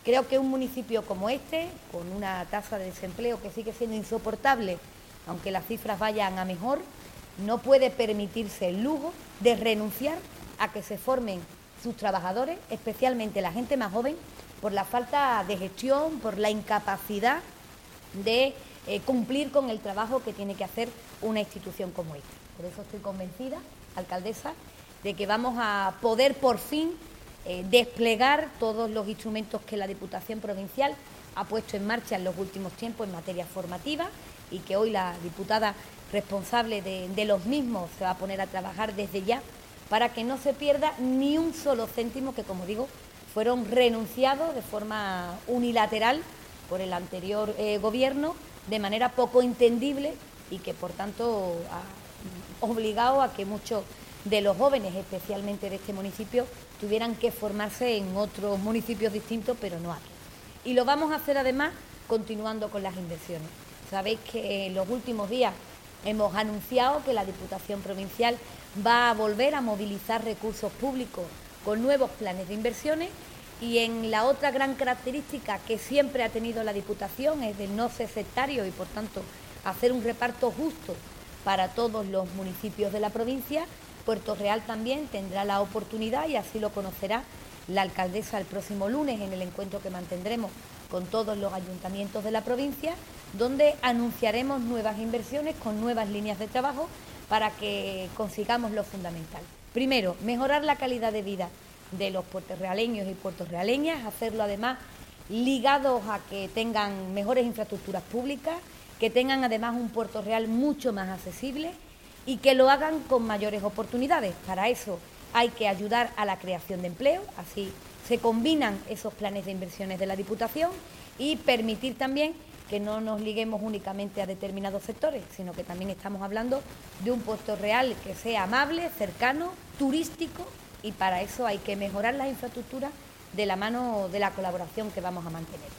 Creo que un municipio como este, con una tasa de desempleo que sigue siendo insoportable, aunque las cifras vayan a mejor, no puede permitirse el lujo de renunciar a que se formen sus trabajadores, especialmente la gente más joven, por la falta de gestión, por la incapacidad de cumplir con el trabajo que tiene que hacer una institución como esta. Por eso estoy convencida, alcaldesa, de que vamos a poder por fin desplegar todos los instrumentos que la Diputación Provincial ha puesto en marcha en los últimos tiempos en materia formativa y que hoy la diputada responsable de los mismos se va a poner a trabajar desde ya para que no se pierda ni un solo céntimo que, como digo, fueron renunciados de forma unilateral por el anterior Gobierno de manera poco entendible y que, por tanto, ha obligado a que muchos de los jóvenes, especialmente de este municipio, tuvieran que formarse en otros municipios distintos, pero no aquí. Y lo vamos a hacer, además, continuando con las inversiones. Sabéis que en los últimos días hemos anunciado que la Diputación Provincial va a volver a movilizar recursos públicos con nuevos planes de inversiones y en la otra gran característica que siempre ha tenido la Diputación es de no ser sectario y, por tanto, hacer un reparto justo para todos los municipios de la provincia. Puerto Real también tendrá la oportunidad, y así lo conocerá la alcaldesa el próximo lunes en el encuentro que mantendremos con todos los ayuntamientos de la provincia, donde anunciaremos nuevas inversiones con nuevas líneas de trabajo para que consigamos lo fundamental. Primero, mejorar la calidad de vida de los puertorrealeños y puertorrealeñas, hacerlo además ligados a que tengan mejores infraestructuras públicas, que tengan además un Puerto Real mucho más accesible y que lo hagan con mayores oportunidades. Para eso hay que ayudar a la creación de empleo, así se combinan esos planes de inversiones de la Diputación, y permitir también que no nos liguemos únicamente a determinados sectores, sino que también estamos hablando de un Puerto Real que sea amable, cercano, turístico, y para eso hay que mejorar las infraestructuras de la mano de la colaboración que vamos a mantener.